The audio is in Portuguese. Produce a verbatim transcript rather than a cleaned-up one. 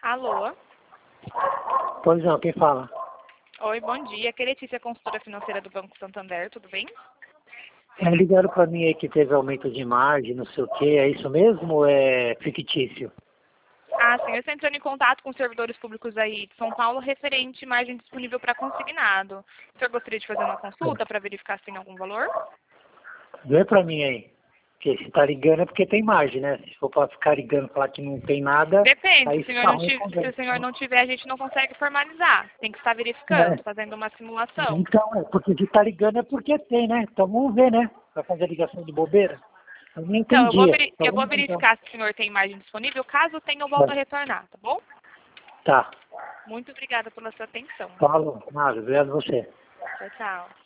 Alô? Pois não, quem fala? Oi, bom dia. Aqui é Letícia, consultora financeira do Banco Santander, tudo bem? É, ligaram para mim aí que teve aumento de margem, não sei o que, é isso mesmo ou é fictício? Ah, sim, eu estou entrando em contato com os servidores públicos aí de São Paulo referente margem disponível para consignado. O senhor gostaria de fazer uma consulta para verificar se tem algum valor? Vê para mim aí. Porque se tá ligando é porque tem margem, né? Se for para ficar ligando e falar que não tem nada, Depende, se aí o, senhor fica não ruim ti- com se o senhor não tiver, a gente não consegue formalizar. Tem que estar verificando, É. fazendo uma simulação. Então, é porque se tá ligando é porque tem, né? Então vamos ver, né? Vai fazer ligação de bobeira? Eu não Então, eu vou, entendi. veri- Então eu vou vamos ver, então. verificar se o senhor tem margem disponível. Caso tenha, eu volto a retornar, tá bom? Tá. Muito obrigada pela sua atenção. Falou. Nada, obrigado a você. Tchau, tchau.